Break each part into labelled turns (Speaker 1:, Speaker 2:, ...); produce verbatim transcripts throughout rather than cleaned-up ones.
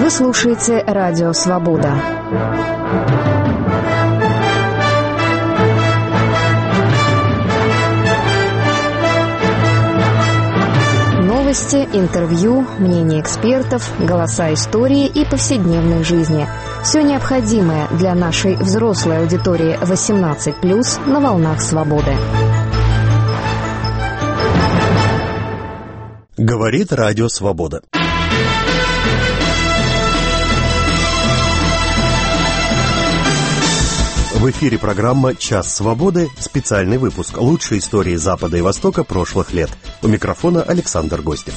Speaker 1: Вы слушаете Радио Свобода. Новости, интервью, мнения экспертов, голоса истории и повседневной жизни. Все необходимое для нашей взрослой аудитории восемнадцать плюс на волнах Свободы.
Speaker 2: Говорит Радио Свобода. В эфире программа «Час свободы», специальный выпуск «Лучшие истории Запада и Востока прошлых лет». У микрофона Александр Гостев.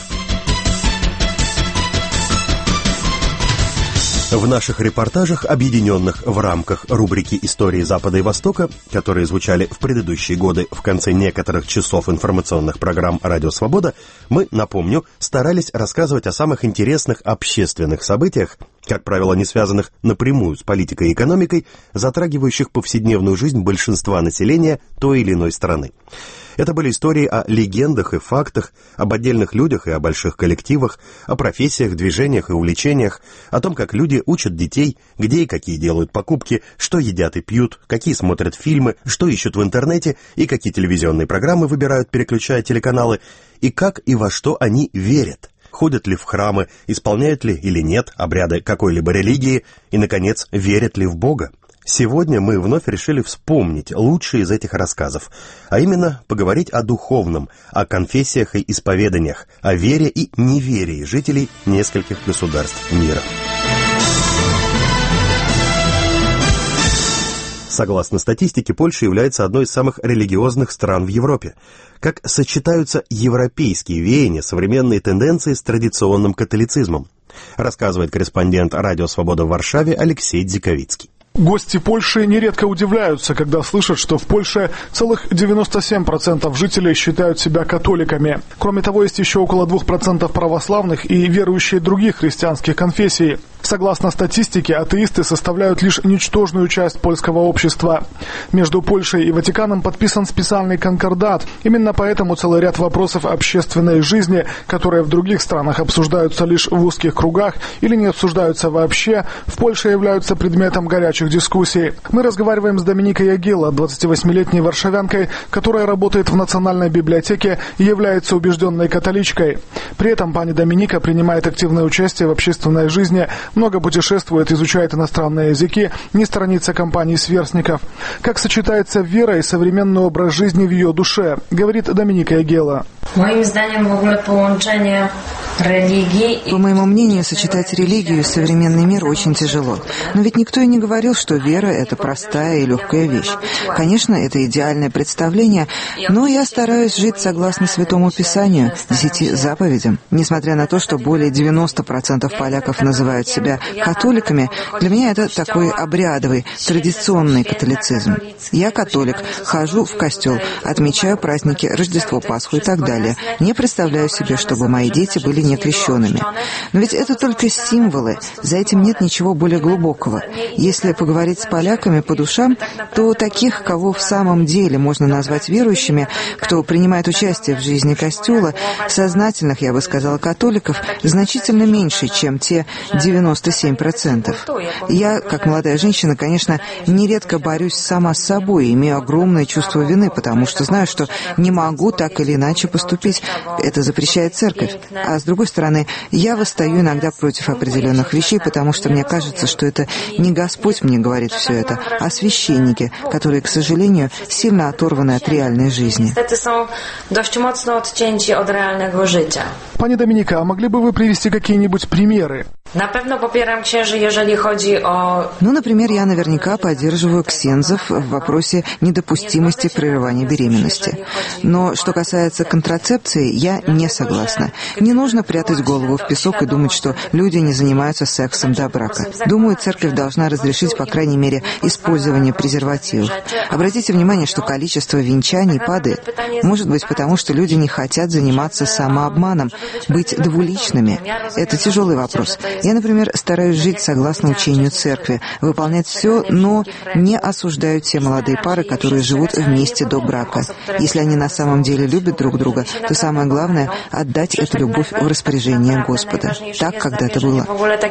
Speaker 2: В наших репортажах, объединенных в рамках рубрики «Истории Запада и Востока», которые звучали в предыдущие годы в конце некоторых часов информационных программ «Радио Свобода», мы, напомню, старались рассказывать о самых интересных общественных событиях, как правило, не связанных напрямую с политикой и экономикой, затрагивающих повседневную жизнь большинства населения той или иной страны. Это были истории о легендах и фактах, об отдельных людях и о больших коллективах, о профессиях, движениях и увлечениях, о том, как люди учат детей, где и какие делают покупки, что едят и пьют, какие смотрят фильмы, что ищут в интернете и какие телевизионные программы выбирают, переключая телеканалы, и как и во что они верят. Ходят ли в храмы, исполняют ли или нет обряды какой-либо религии и, наконец, верят ли в Бога. Сегодня мы вновь решили вспомнить лучшие из этих рассказов, а именно поговорить о духовном, о конфессиях и исповеданиях, о вере и неверии жителей нескольких государств мира. Согласно статистике, Польша является одной из самых религиозных стран в Европе. Как сочетаются европейские веяния, современные тенденции с традиционным католицизмом, рассказывает корреспондент Радио Свобода в Варшаве Алексей Дзиковицкий.
Speaker 3: Гости Польши нередко удивляются, когда слышат, что в Польше целых девяносто семь процентов жителей считают себя католиками. Кроме того, есть еще около двух процентов православных и верующие других христианских конфессий. Согласно статистике, атеисты составляют лишь ничтожную часть польского общества. Между Польшей и Ватиканом подписан специальный конкордат. Именно поэтому целый ряд вопросов общественной жизни, которые в других странах обсуждаются лишь в узких кругах или не обсуждаются вообще, в Польше являются предметом горячих дискуссий. Мы разговариваем с Доминикой Агила, двадцативосьмилетней варшавянкой, которая работает в Национальной библиотеке и является убежденной католичкой. При этом пани Доминика принимает активное участие в общественной жизни, много путешествует, изучает иностранные языки, не сторонится компаний сверстников. Как сочетается вера и современный образ жизни в ее душе, говорит Доминика Агила.
Speaker 4: По
Speaker 5: моему мнению, сочетать религию и современный мир очень тяжело. Но ведь никто и не говорил, что вера – это простая и легкая вещь. Конечно, это идеальное представление, но я стараюсь жить согласно Святому Писанию, десяти заповедям. Несмотря на то, что более девяносто процентов поляков называют себя католиками, для меня это такой обрядовый, традиционный католицизм. Я католик, хожу в костел, отмечаю праздники Рождество, Пасху и так далее. Не представляю себе, чтобы мои дети были некрещенными. Но ведь это только символы, за этим нет ничего более глубокого. Если поговорить с поляками по душам, то таких, кого в самом деле можно назвать верующими, кто принимает участие в жизни костела, сознательных, я бы сказала, католиков, значительно меньше, чем те девяносто семь процентов. Я, как молодая женщина, конечно, нередко борюсь сама с собой, имею огромное чувство вины, потому что знаю, что не могу так или иначе поступить. Это запрещает церковь. А с другой стороны, я восстаю иногда против определенных вещей, потому что мне кажется, что это не Господь мне говорит все это, а священники, которые, к сожалению, сильно оторваны от реальной жизни.
Speaker 3: Пани Доминика, а могли бы вы привести какие-нибудь примеры?
Speaker 5: Ну, например, я наверняка поддерживаю ксензов в вопросе недопустимости прерывания беременности. Но что касается контрацепции, я не согласна. Не нужно прятать голову в песок и думать, что люди не занимаются сексом до брака. Думаю, церковь должна разрешить, по крайней мере, использование презервативов. Обратите внимание, что количество венчаний падает. Может быть, потому что люди не хотят заниматься самообманом, быть двуличными. Это тяжелый вопрос. Я, например, стараюсь жить согласно учению церкви, выполнять все, но не осуждаю те молодые пары, которые живут вместе до брака. Если они на самом деле любят друг друга, то самое главное — отдать эту любовь в распоряжение Господа. Так когда-то было.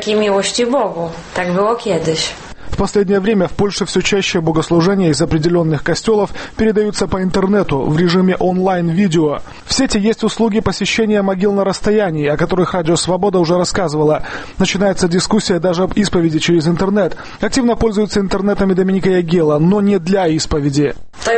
Speaker 3: В последнее время в Польше все чаще богослужения из определенных костелов передаются по интернету в режиме онлайн-видео. В сети есть услуги посещения могил на расстоянии, о которых Радио Свобода уже рассказывала. Начинается дискуссия даже об исповеди через интернет. Активно пользуются интернетом и Доминика Ягела, но не для исповеди.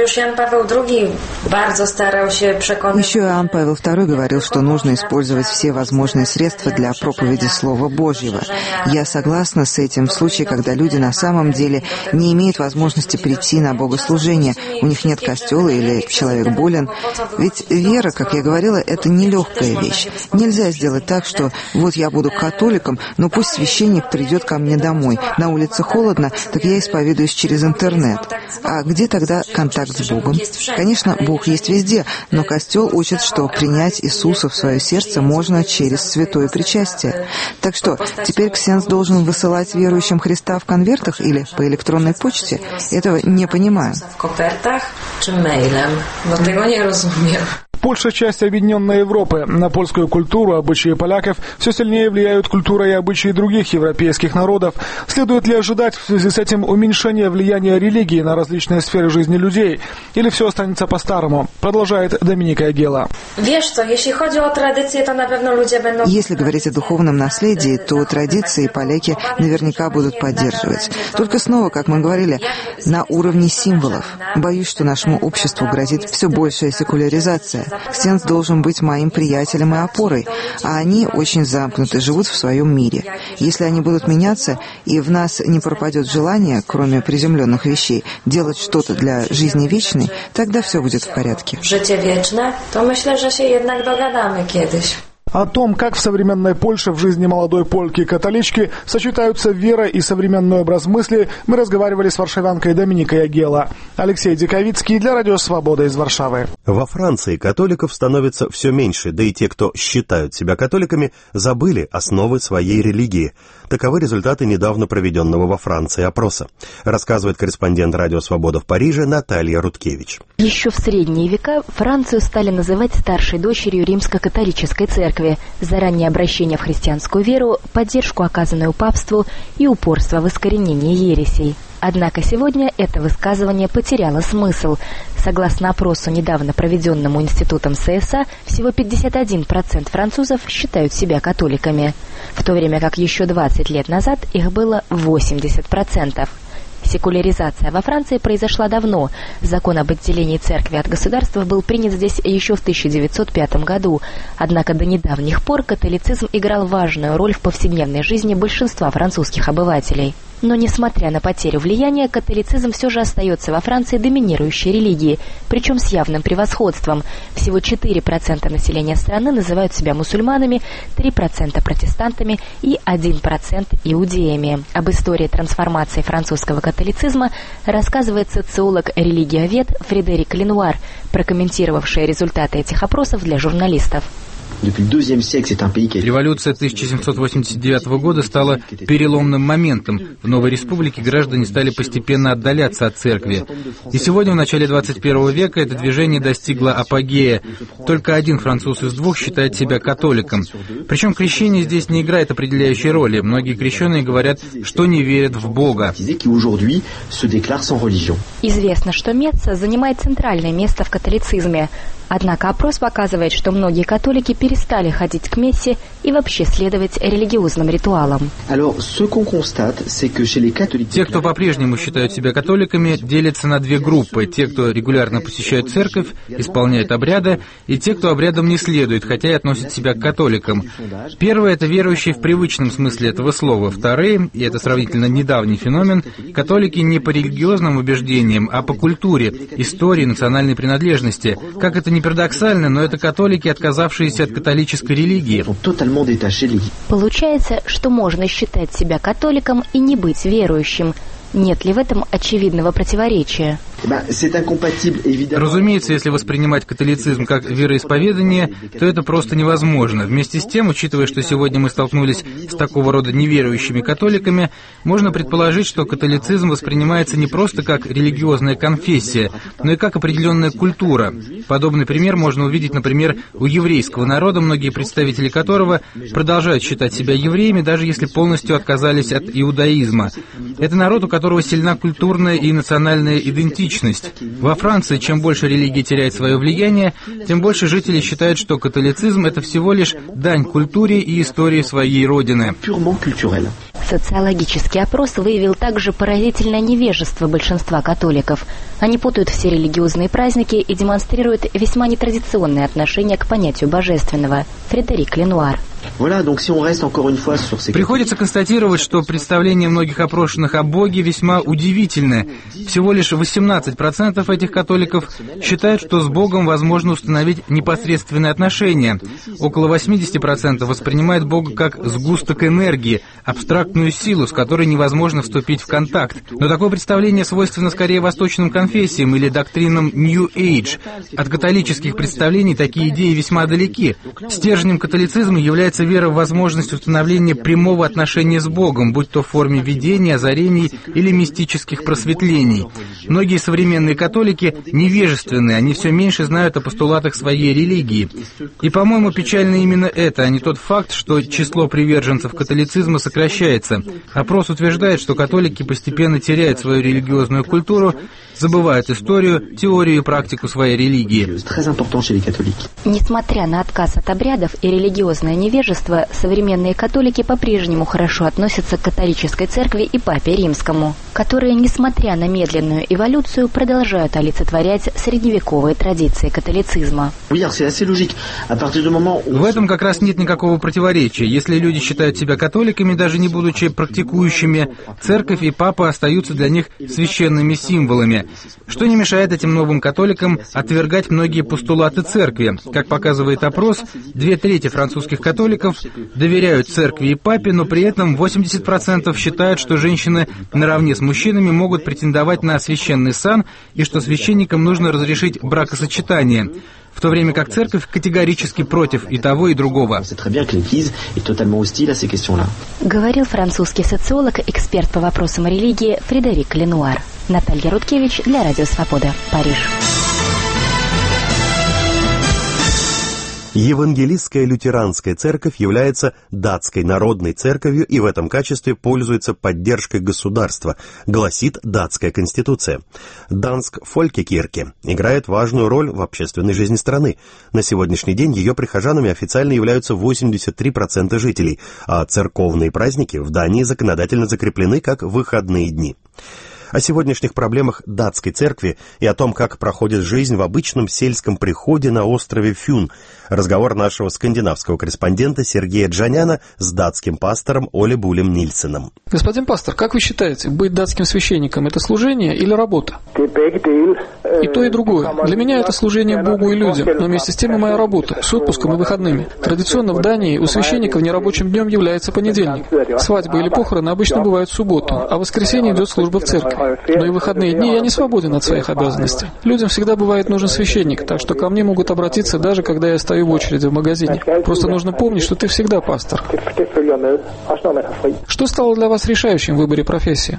Speaker 5: Еще Иоанн Павел второй говорил, что нужно использовать все возможные средства для проповеди Слова Божьего. Я согласна с этим в случае, когда люди на самом деле не имеют возможности прийти на богослужение, у них нет костела или человек болен. Ведь вера, как я говорила, это нелегкая вещь. Нельзя сделать так, что вот я буду католиком, но пусть священник придет ко мне домой. На улице холодно, так я исповедуюсь через интернет. А где тогда контакт с Богом? Конечно, Бог есть везде, но Костел учит, что принять Иисуса в свое сердце можно через святое причастие. Так что, теперь ксенз должен высылать верующим Христа в конвертах или по электронной почте? Этого не понимаю.
Speaker 3: Польша — часть объединенной Европы. На польскую культуру, обычаи поляков все сильнее влияют культура и обычаи других европейских народов. Следует ли ожидать в связи с этим уменьшения влияния религии на различные сферы жизни людей? Или все останется по-старому? Продолжает Доминика Ягела.
Speaker 5: Если говорить о духовном наследии, то традиции поляки наверняка будут поддерживать. Только снова, как мы говорили, на уровне символов. Боюсь, что нашему обществу грозит все большая секуляризация. Ксенз должен быть моим приятелем и опорой, а они очень замкнуты, живут в своем мире. Если они будут меняться, и в нас не пропадет желание, кроме приземленных вещей, делать что-то для жизни вечной, тогда все будет в порядке.
Speaker 3: О том, как в современной Польше в жизни молодой польки-католички сочетаются вера и современный образ мысли, мы разговаривали с варшавянкой Доминикой Ягела. Алексей Диковицкий для Радио Свобода из Варшавы.
Speaker 2: Во Франции католиков становится все меньше, да и те, кто считают себя католиками, забыли основы своей религии. Таковы результаты недавно проведенного во Франции опроса, рассказывает корреспондент Радио Свобода в Париже Наталья Рудкевич.
Speaker 4: Еще в средние века Францию стали называть старшей дочерью римско-католической церкви за раннее обращение в христианскую веру, поддержку, оказанную папству, и упорство в искоренении ересей. Однако сегодня это высказывание потеряло смысл. Согласно опросу, недавно проведенному Институтом ССА, всего пятьдесят один процент французов считают себя католиками, в то время как еще двадцать лет назад их было восемьдесят процентов. Секуляризация во Франции произошла давно. Закон об отделении церкви от государства был принят здесь еще в тысяча девятьсот пятом году. Однако до недавних пор католицизм играл важную роль в повседневной жизни большинства французских обывателей. Но, несмотря на потерю влияния, католицизм все же остается во Франции доминирующей религией, причем с явным превосходством. Всего четыре процента населения страны называют себя мусульманами, три процента протестантами и один процент иудеями. Об истории трансформации французского католицизма рассказывает социолог-религиовед Фредерик Ленуар, прокомментировавший результаты этих опросов для журналистов.
Speaker 6: Революция тысяча семьсот восемьдесят девятого года стала переломным моментом. В новой республике граждане стали постепенно отдаляться от церкви. И сегодня, в начале двадцать первого века, это движение достигло апогея. Только один француз из двух считает себя католиком. Причем крещение здесь не играет определяющей роли. Многие крещенные говорят, что не верят в Бога.
Speaker 4: Известно, что Меца занимает центральное место в католицизме. Однако опрос показывает, что многие католики перестали ходить к мессе и вообще следовать религиозным ритуалам.
Speaker 6: Те, кто по-прежнему считают себя католиками, делятся на две группы. Те, кто регулярно посещают церковь, исполняют обряды, и те, кто обрядам не следует, хотя и относят себя к католикам. Первые — это верующие в привычном смысле этого слова. Вторые, и это сравнительно недавний феномен, католики не по религиозным убеждениям, а по культуре, истории, национальной принадлежности. Как это ни парадоксально, но это католики, отказавшиеся от католической религии.
Speaker 4: Получается, что можно считать себя католиком и не быть верующим. Нет ли в этом очевидного противоречия?
Speaker 6: Разумеется, если воспринимать католицизм как вероисповедание, то это просто невозможно. Вместе с тем, учитывая, что сегодня мы столкнулись с такого рода неверующими католиками, можно предположить, что католицизм воспринимается не просто как религиозная конфессия, но и как определенная культура. Подобный пример можно увидеть, например, у еврейского народа, многие представители которого продолжают считать себя евреями, даже если полностью отказались от иудаизма. Это народ, у которого сильна культурная и национальная идентичность. Во Франции, чем больше религия теряет свое влияние, тем больше жителей считают, что католицизм — это всего лишь дань культуре и истории своей родины.
Speaker 4: Социологический опрос выявил также поразительное невежество большинства католиков. Они путают все религиозные праздники и демонстрируют весьма нетрадиционное отношение к понятию божественного. Фредерик Ленуар.
Speaker 6: Приходится констатировать, что представление многих опрошенных о Боге весьма удивительное. Всего лишь восемнадцать процентов этих католиков считают, что с Богом возможно установить непосредственные отношения. Около восемьдесят процентов воспринимают Бога как сгусток энергии, абстрактную силу, с которой невозможно вступить в контакт. Но такое представление свойственно скорее восточным конфессиям или доктринам New Age. От католических представлений такие идеи весьма далеки. Стержнем католицизма является вера в возможность установления прямого отношения с Богом, будь то в форме видения, озарений или мистических просветлений. Многие современные католики невежественны, они все меньше знают о постулатах своей религии. И, по-моему, печально именно это, а не тот факт, что число приверженцев католицизма сокращается. Опрос утверждает, что католики постепенно теряют свою религиозную культуру, забывают историю, теорию и практику своей религии.
Speaker 4: Несмотря на отказ от обрядов и религиозное невежество, современные католики по-прежнему хорошо относятся к католической церкви и папе римскому, которые, несмотря на медленную эволюцию, продолжают олицетворять средневековые традиции католицизма.
Speaker 6: В этом как раз нет никакого противоречия. Если люди считают себя католиками, даже не будучи практикующими, церковь и папа остаются для них священными символами, что не мешает этим новым католикам отвергать многие постулаты церкви. Как показывает опрос, две трети французских католиков доверяют церкви и папе, но при этом восемьдесят процентов считают, что женщины наравне с мужчинами могут претендовать на священный сан и что священникам нужно разрешить бракосочетание, в то время как церковь категорически против и того, и другого.
Speaker 4: Говорил французский социолог, эксперт по вопросам религии Фредерик Ленуар. Наталья Рудкевич для Радио Свобода, Париж.
Speaker 2: Евангелистская лютеранская церковь является датской народной церковью и в этом качестве пользуется поддержкой государства, гласит датская конституция. Данск Фолькекирке играет важную роль в общественной жизни страны. На сегодняшний день ее прихожанами официально являются восемьдесят три процента жителей, а церковные праздники в Дании законодательно закреплены как выходные дни. О сегодняшних проблемах датской церкви и о том, как проходит жизнь в обычном сельском приходе на острове Фюн. Разговор нашего скандинавского корреспондента Сергея Джаняна с датским пастором Оле Булем Нильсеном.
Speaker 7: Господин пастор, как вы считаете, быть датским священником – это служение или работа? И то, и другое. Для меня это служение Богу и людям, но вместе с тем и моя работа, с отпуском и выходными. Традиционно в Дании у священников нерабочим днем является понедельник. Свадьбы или похороны обычно бывают в субботу, а в воскресенье идет служба в церкви. Но и в выходные дни я не свободен от своих обязанностей. Людям всегда бывает нужен священник, так что ко мне могут обратиться даже когда я стою в очереди в магазине. Просто нужно помнить, что ты всегда пастор. Что стало для вас решающим в выборе профессии?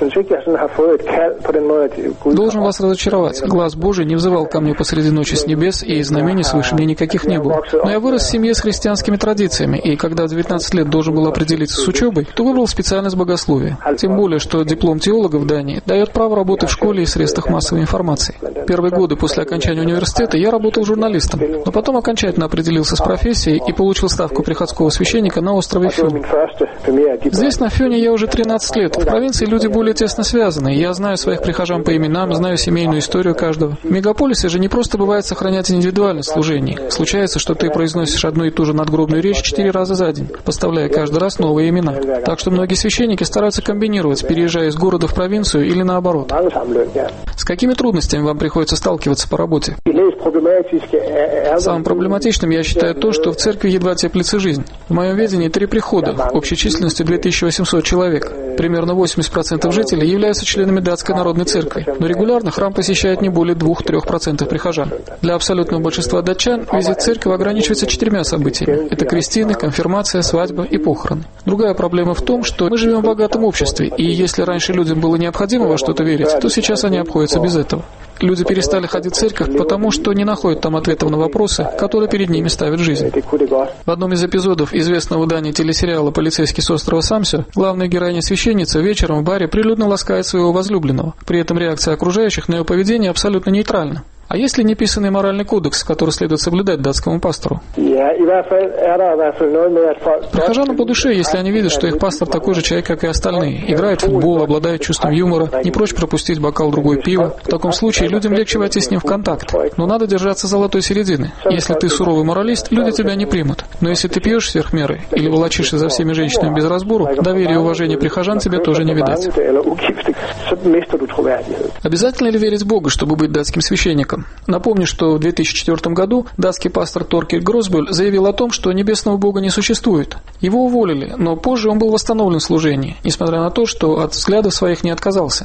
Speaker 7: Должен вас разочаровать. Глаз Божий не взывал ко мне посреди ночи с небес, и знамений свыше мне никаких не было. Но я вырос в семье с христианскими традициями, и когда в девятнадцать лет должен был определиться с учебой, то выбрал специальность богословия. Тем более, что диплом теолога в Дании дает право работы в школе и средствах массовой информации. Первые годы после окончания университета я работал журналистом, но потом окончательно определился с профессией и получил ставку приходского священника на острове Фюн. Здесь, на Фюне, я уже тринадцать лет. В провинции люди более тесно связаны, и я знаю своих прихожан по именам, знаю семейную историю каждого. В мегаполисе же не просто бывает сохранять индивидуальность служений. Случается, что ты произносишь одну и ту же надгробную речь четыре раза за день, поставляя каждый раз новые имена. Так что многие священники стараются комбинировать, переезжая из города в провинцию или наоборот. С какими трудностями вам приходится сталкиваться по работе? Самым проблематичным я считаю то, что в церкви едва теплится жизнь. В моем видении три прихода, общей численностью две тысячи восемьсот человек. Примерно восемьдесят процентов жителей являются членами датской народной церкви, но регулярно храм посещает не более двух-трёх процентов прихожан. Для абсолютного большинства датчан визит в церковь ограничивается четырьмя событиями. Это крестины, конфирмация, свадьба и похороны. Другая проблема в том, что мы живем в богатом обществе, и если раньше людям было необходимо во что-то верить, то сейчас они обходятся без этого. Люди перестали ходить в церковь, потому что не находят там ответов на вопросы, которые перед ними ставит жизнь. В одном из эпизодов известного в Дании телесериала «Полицейский с острова Самсё» главная героиня-священница вечером в баре прилюдно ласкает своего возлюбленного. При этом реакция окружающих на ее поведение абсолютно нейтральна. А есть ли неписанный моральный кодекс, который следует соблюдать датскому пастору? Прихожанам по душе, если они видят, что их пастор такой же человек, как и остальные, играет в футбол, обладает чувством юмора, не прочь пропустить бокал другой пива. В таком случае людям легче войти с ним в контакт. Но надо держаться золотой середины. Если ты суровый моралист, люди тебя не примут. Но если ты пьешь сверх меры или волочишься за всеми женщинами без разбору, доверия и уважения прихожан тебе тоже не видать. Обязательно ли верить в Бога, чтобы быть датским священником? Напомню, что в две тысячи четвёртом году датский пастор Торкель Гросбюль заявил о том, что небесного Бога не существует. Его уволили, но позже он был восстановлен в служении, несмотря на то, что от взглядов своих не отказался.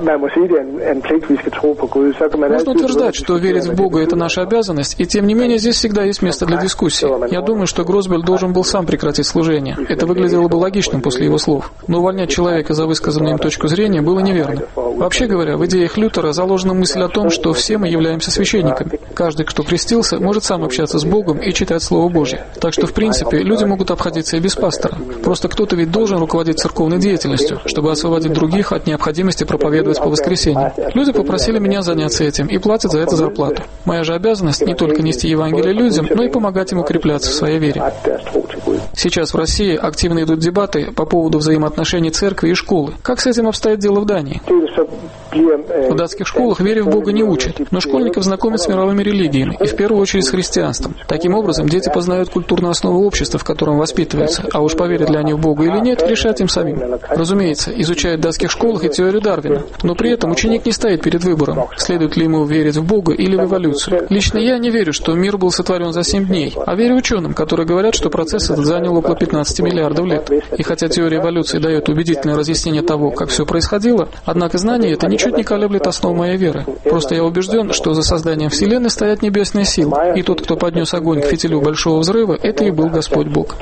Speaker 7: Можно утверждать, что верить в Бога – это наша обязанность, и тем не менее здесь всегда есть место для дискуссии. Я думаю, что Гросбюль должен был сам прекратить служение. Это выглядело бы логичным после его слов. Но увольнять человека за высказанную им точку зрения было неверно. Вообще говоря, в идеях Лютера заложена мысль о том, что все мы являемся священниками. Каждый, кто крестился, может сам общаться с Богом и читать Слово Божье. Так что, в принципе, люди могут обходиться и без пастора. Просто кто-то ведь должен руководить церковной деятельностью, чтобы освободить других от необходимости проповедовать по воскресеньям. Люди попросили меня заняться этим и платят за это зарплату. Моя же обязанность не только нести Евангелие людям, но и помогать им укрепляться в своей вере. Сейчас в России активно идут дебаты по поводу взаимоотношений церкви и школы. Как с этим обстоит дело в Дании? В датских школах вере в Бога не учат, но школьников знакомят с мировыми религиями, и в первую очередь с христианством. Таким образом, дети познают культурную основу общества, в котором воспитываются, а уж поверят ли они в Бога или нет, решать им самим. Разумеется, изучают в датских школах и теорию Дарвина, но при этом ученик не стоит перед выбором, следует ли ему верить в Бога или в эволюцию. Лично я не верю, что мир был сотворен за семь дней, а верю ученым, которые говорят, что процесс этот занял около пятнадцати миллиардов лет. И хотя теория эволюции дает убедительное разъяснение того, как все происходило, однако знание это ничуть не колеблет основу моей веры. Просто я убежден, что за созданием Вселенной стоят небесные силы, и тот, кто поднес огонь к фитилю Большого Взрыва, это и был Господь Бог.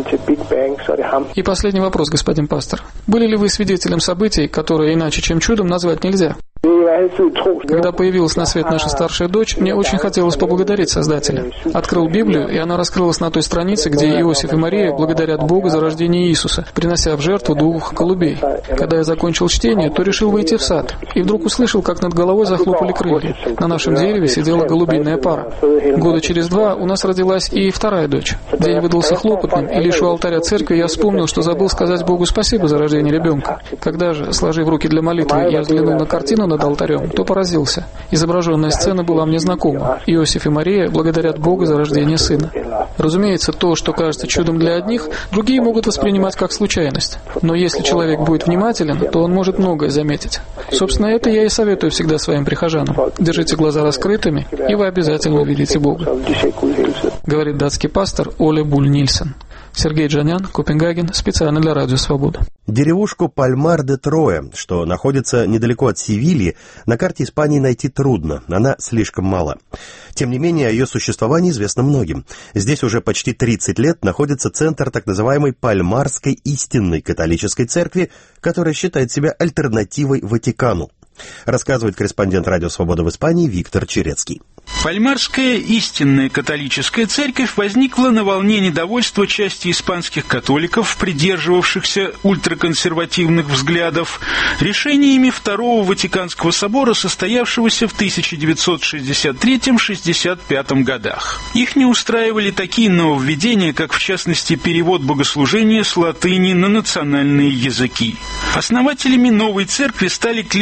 Speaker 7: И последний вопрос, господин пастор. Были ли вы свидетелем событий, которые иначе, чем чудом, назвать нельзя? Когда появилась на свет наша старшая дочь, мне очень хотелось поблагодарить Создателя. Открыл Библию, и она раскрылась на той странице, где Иосиф и Мария благодарят Бога за рождение Иисуса, принося в жертву двух голубей. Когда я закончил чтение, то решил выйти в сад, и вдруг услышал, как над головой захлопали крылья. На нашем дереве сидела голубиная пара. Года через два у нас родилась и вторая дочь. День выдался хлопотным, и лишь у алтаря церкви я вспомнил, что забыл сказать Богу спасибо за рождение ребенка. Когда же, сложив руки для молитвы, я взглянул на картину над алтарем, то поразился. Изображенная сцена была мне знакома. Иосиф и Мария благодарят Бога за рождение сына. Разумеется, то, что кажется чудом для одних, другие могут воспринимать как случайность. Но если человек будет внимателен, то он может многое заметить. Собственно, это я и советую всегда своим прихожанам. Держите глаза раскрытыми, и вы обязательно увидите Бога. Говорит датский пастор Оле Буль Нильсен. Сергей Джанян, Копенгаген, специально для Радио Свобода.
Speaker 2: Деревушку Пальмар-де-Троя, что находится недалеко от Севильи, на карте Испании найти трудно, она слишком мала. Тем не менее, о ее существовании известно многим. Здесь уже почти тридцать лет находится центр так называемой Пальмарской истинной католической церкви, которая считает себя альтернативой Ватикану. Рассказывает корреспондент Радио Свобода в Испании Виктор Черецкий.
Speaker 8: Пальмарская истинная католическая церковь возникла на волне недовольства части испанских католиков, придерживавшихся ультраконсервативных взглядов, решениями Второго Ватиканского собора, состоявшегося в тысяча девятьсот шестьдесят третьем — шестьдесят пятом годах. Их не устраивали такие нововведения, как в частности перевод богослужения с латыни на национальные языки. Основателями новой церкви стали Клименте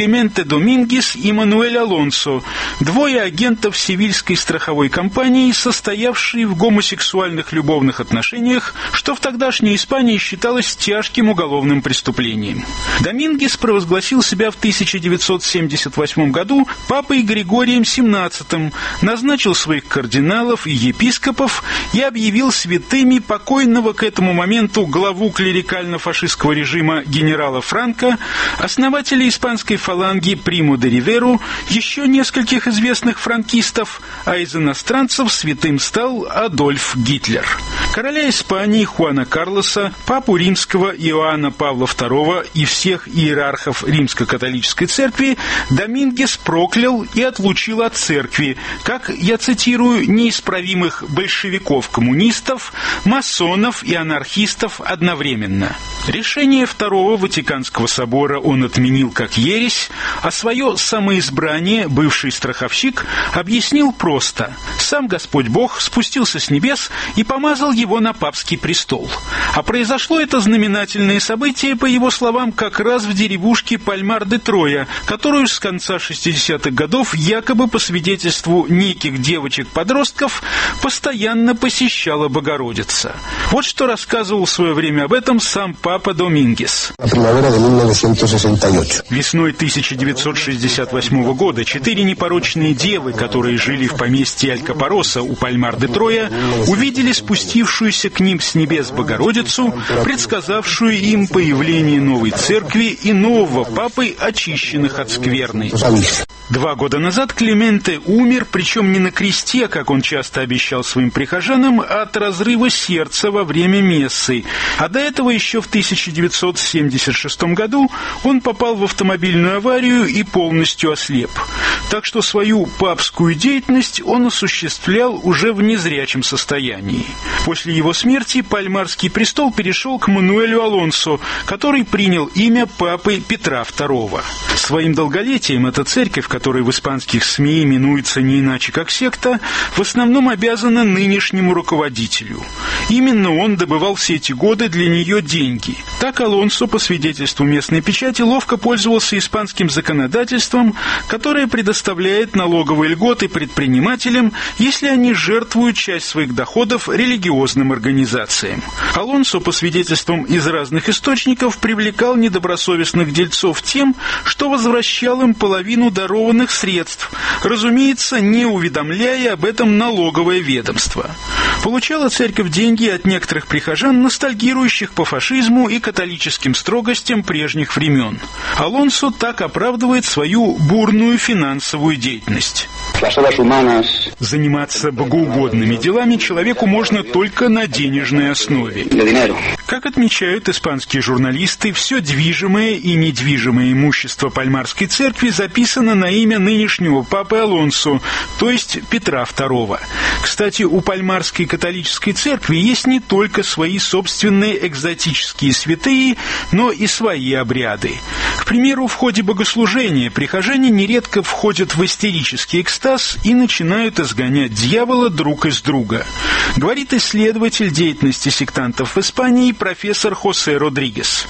Speaker 8: де Домингес и Мануэль Алонсо, двое агентов севильской страховой компании, состоявшие в гомосексуальных любовных отношениях, что в тогдашней Испании считалось тяжким уголовным преступлением. Домингес провозгласил себя в тысяча девятьсот семьдесят восьмом году папой Григорием семнадцатым, назначил своих кардиналов и епископов и объявил святыми покойного к этому моменту главу клерикально-фашистского режима генерала Франко, основателя испанской фаланги Приму де Риверу, еще нескольких известных франкистов, а из иностранцев святым стал Адольф Гитлер. Короля Испании Хуана Карлоса, папу римского Иоанна Павла второго и всех иерархов римско-католической церкви Домингес проклял и отлучил от церкви, как, я цитирую, неисправимых большевиков-коммунистов, масонов и анархистов одновременно. Решение Второго Ватиканского собора он отменил как ересь, а свое самоизбрание бывший страховщик объяснил просто. Сам Господь Бог спустился с небес и помазал его на папский престол. А произошло это знаменательное событие, по его словам, как раз в деревушке Пальмар-де-Троя, которую с конца шестидесятых годов якобы по свидетельству неких девочек-подростков постоянно посещала Богородица. Вот что рассказывал в свое время об этом сам папа Домингес. Весной тысяча девятьсот шестьдесят восьмого года четыре непорочные девы, которые жили в поместье Алькапороса у Пальмар-де-Троя, увидели спустившуюся к ним с небес Богородицу, предсказавшую им появление новой церкви и нового папы, очищенных от скверны. Два года назад Клементе умер, причем не на кресте, как он часто обещал своим прихожанам, а от разрыва сердца во время мессы. А до этого еще в тысяча девятьсот семьдесят шестом году он попал в автомобильную аварию и полностью ослеп. Так что свою папскую деятельность он осуществлял уже в незрячем состоянии. После его смерти Пальмарский престол перешел к Мануэлю Алонсо, который принял имя папы Петра второго. Своим долголетием эта церковь, которая в испанских СМИ именуется не иначе как секта, в основном обязана нынешнему руководителю. Именно он добывал все эти годы для нее деньги. Так Алонсо, по свидетельству местной печати, ловко пользовался испанским законодательством, которое предоставляет налоговые льготы предпринимателям, если они жертвуют часть своих доходов религиозным организациям. Алонсо, по свидетельствам из разных источников, привлекал недобросовестных дельцов тем, что возвращал им половину дарованных средств, разумеется, не уведомляя об этом налоговое ведомство. Получала церковь деньги от некоторых прихожан, ностальгирующих по фашизму и католическим строгостям прежних времен. Алонсо так оправдывает свою бурную финансовую деятельность. Заниматься богоугодными делами человеку можно только на денежной основе. Как отмечают испанские журналисты, все движимое и недвижимое имущество Пальмарской церкви записано на имя нынешнего папы Алонсо, то есть Петра второго. Кстати, у Пальмарской католической церкви есть не только свои собственные экзотические святые, но и свои обряды. К примеру, в ходе богослужения прихожане нередко входят в истерический экстаз и начинают изгонять дьявола друг из друга, говорит исследователь деятельности сектантов в Испании профессор Хосе Родригес.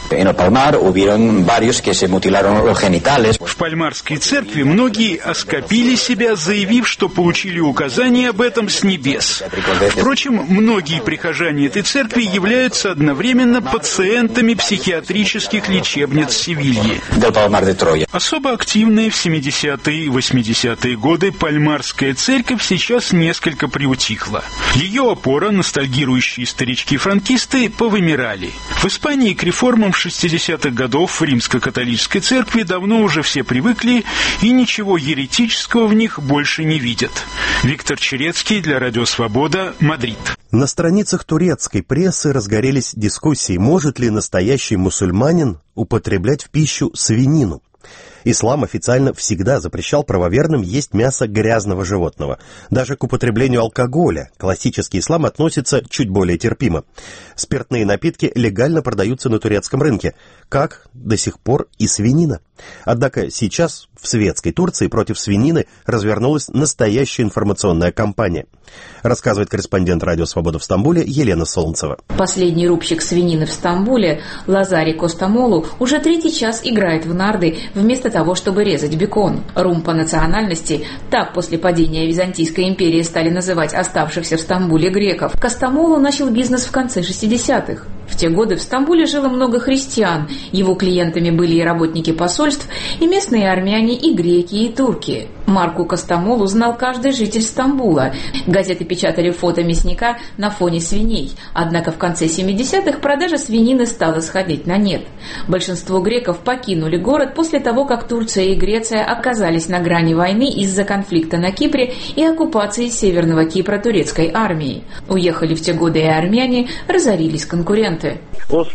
Speaker 8: В Пальмарской церкви многие оскопили себя, заявив, что получили указание об этом с небес. Впрочем, многие прихожане этой церкви являются одновременно пациентами психиатрических лечебниц Севильи. Особо активная в семидесятые и восьмидесятые годы Пальмарская церковь сейчас несколько приутихла. Ее опора, ностальгирующие старички-франкисты, повымирали. В Испании к реформам шестидесятых годов в римско-католической церкви давно уже все привыкли и ничего еретического в них больше не видят. Виктор Черецкий для Радио Свобода, Мадрид.
Speaker 2: На страницах турецкой прессы разгорелись дискуссии, может ли настоящий мусульманин употреблять в пищу свинину. Ислам официально всегда запрещал правоверным есть мясо грязного животного. Даже к употреблению алкоголя классический ислам относится чуть более терпимо. Спиртные напитки легально продаются на турецком рынке, как до сих пор и свинина. Однако сейчас в светской Турции против свинины развернулась настоящая информационная кампания, рассказывает корреспондент Радио Свобода в Стамбуле Елена Солнцева.
Speaker 9: Последний рубщик свинины в Стамбуле, Лазари Костамолу, уже третий час играет в нарды вместо того, чтобы резать бекон. Рум по национальности, так после падения Византийской империи стали называть оставшихся в Стамбуле греков. Костамолу начал бизнес в конце шестидесятых. В те годы в Стамбуле жило много христиан, его клиентами были и работники посольств, и местные армяне, и греки, и турки. Марку Костамолу знал каждый житель Стамбула. Газеты печатали фото мясника на фоне свиней. Однако в конце семидесятых продажа свинины стала сходить на нет. Большинство греков покинули город после того, как Турция и Греция оказались на грани войны из-за конфликта на Кипре и оккупации Северного Кипра турецкой армией. Уехали в те годы и армяне, разорились конкуренты. У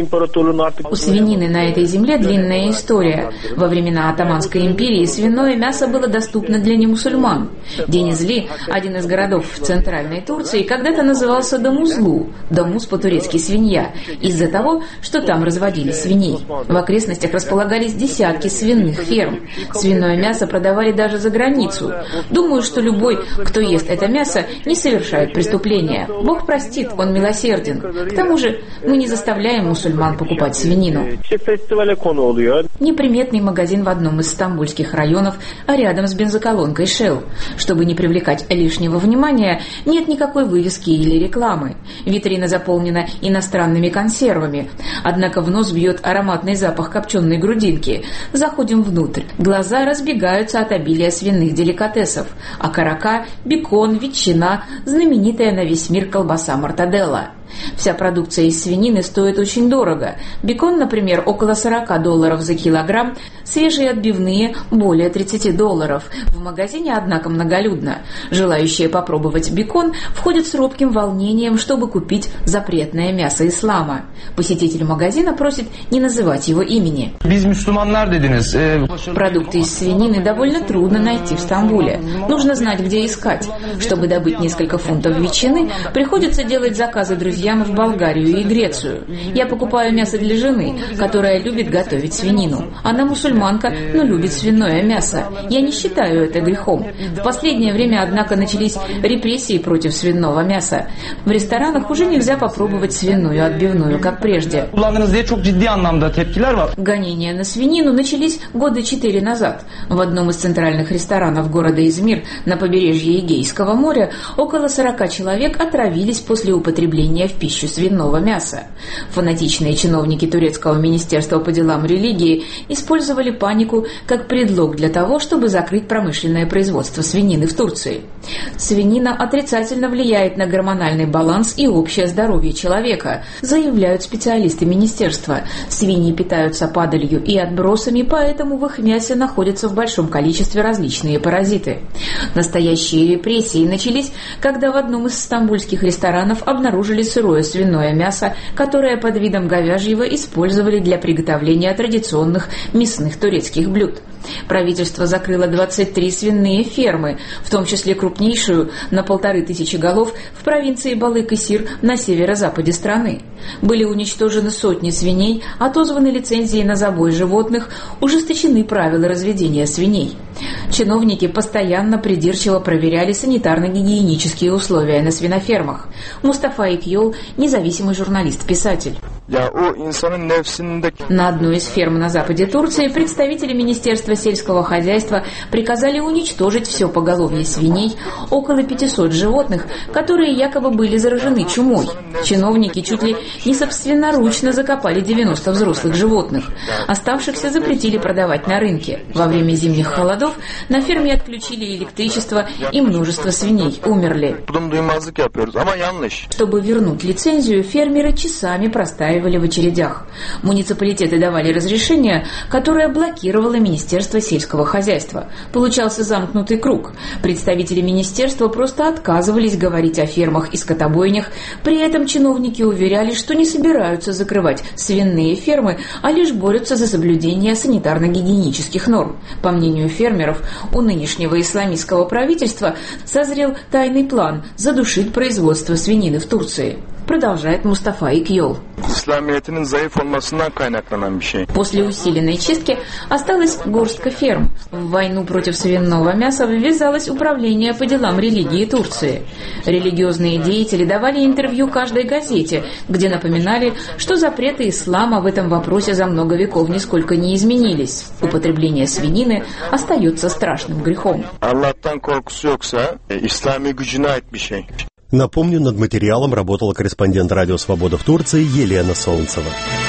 Speaker 9: свинины на этой земле длинная история. Во времена Отоманской империи свиное мясо было доступно для немусульман. Денизли, один из городов в центральной Турции, когда-то назывался Дамузлу, Дамуз по-турецки свинья, из-за того, что там разводили свиней. В окрестностях располагались десятки свиных ферм. Свиное мясо продавали даже за границу. Думаю, что любой, кто ест это мясо, не совершает преступления. Бог простит, он милосерден. К тому же мы не заставляем мусульман покупать свинину. Неприметный магазин в одном из стамбульских районов, а рядом с бензоколонкой Shell. Чтобы не привлекать лишнего внимания, нет никакой вывески или рекламы. Витрина заполнена иностранными консервами. Однако в нос бьет ароматный запах копченой грудинки. Заходим внутрь. Глаза разбегаются от обилия свиных деликатесов. Окорока, бекон, ветчина, знаменитая на весь мир колбаса мортаделла. Вся продукция из свинины стоит очень дорого. Бекон, например, около сорок долларов за килограмм, свежие отбивные – более тридцать долларов. В магазине, однако, многолюдно. Желающие попробовать бекон входят с робким волнением, чтобы купить запретное мясо ислама. Посетитель магазина просит не называть его имени. Продукты из свинины довольно трудно найти в Стамбуле. Нужно знать, где искать. Чтобы добыть несколько фунтов ветчины, приходится делать заказы друзьям в Болгарию и Грецию. Я покупаю мясо для жены, которая любит готовить свинину. Она мусульманка, но любит свиное мясо. Я не считаю это грехом. В последнее время, однако, начались репрессии против свиного мяса. В ресторанах уже нельзя попробовать свиную отбивную, как прежде. Гонения на свинину начались года четыре назад. В одном из центральных ресторанов города Измир на побережье Эгейского моря около сорока человек отравились после употребления в пищу свиного мяса. Фанатичные чиновники турецкого министерства по делам религии использовали панику как предлог для того, чтобы закрыть промышленное производство свинины в Турции. Свинина отрицательно влияет на гормональный баланс и общее здоровье человека, заявляют специалисты министерства. Свиньи питаются падалью и отбросами, поэтому в их мясе находятся в большом количестве различные паразиты. Настоящие репрессии начались, когда в одном из стамбульских ресторанов обнаружили сырое свиное мясо, которое под видом говяжьего использовали для приготовления традиционных мясных турецких блюд. Правительство закрыло двадцать три свиные фермы, в том числе крупнейшую на полторы тысячи голов в провинции Балык-и-Сир на северо-западе страны. Были уничтожены сотни свиней, отозваны лицензии на забой животных, ужесточены правила разведения свиней. Чиновники постоянно придирчиво проверяли санитарно-гигиенические условия на свинофермах. Мустафа Икьол – независимый журналист-писатель. На одной из ферм на западе Турции представители Министерства сельского хозяйства приказали уничтожить все поголовье свиней, около пятисот животных, которые якобы были заражены чумой. Чиновники чуть ли не собственноручно закопали девяносто взрослых животных. Оставшихся запретили продавать на рынке. Во время зимних холодов на ферме отключили электричество, и множество свиней умерли. Чтобы вернуть лицензию, фермеры часами простаивали в очередях. Муниципалитеты давали разрешение, которое блокировало Министерство сельского хозяйства. Получался замкнутый круг. Представители министерства просто отказывались говорить о фермах и скотобойнях. При этом чиновники уверяли, что не собираются закрывать свиные фермы, а лишь борются за соблюдение санитарно-гигиенических норм. По мнению фермеров, у нынешнего исламистского правительства созрел тайный план задушить производство свинины в Турции. продолжает Мустафа Икьол. После усиленной чистки осталась горстка ферм. В войну против свиного мяса ввязалось управление по делам религии Турции. Религиозные деятели давали интервью каждой газете, где напоминали, что запреты ислама в этом вопросе за много веков нисколько не изменились. Употребление свинины остается страшным грехом.
Speaker 2: Напомню, над материалом работала корреспондент «Радио Свобода» в Турции Елена Солнцева.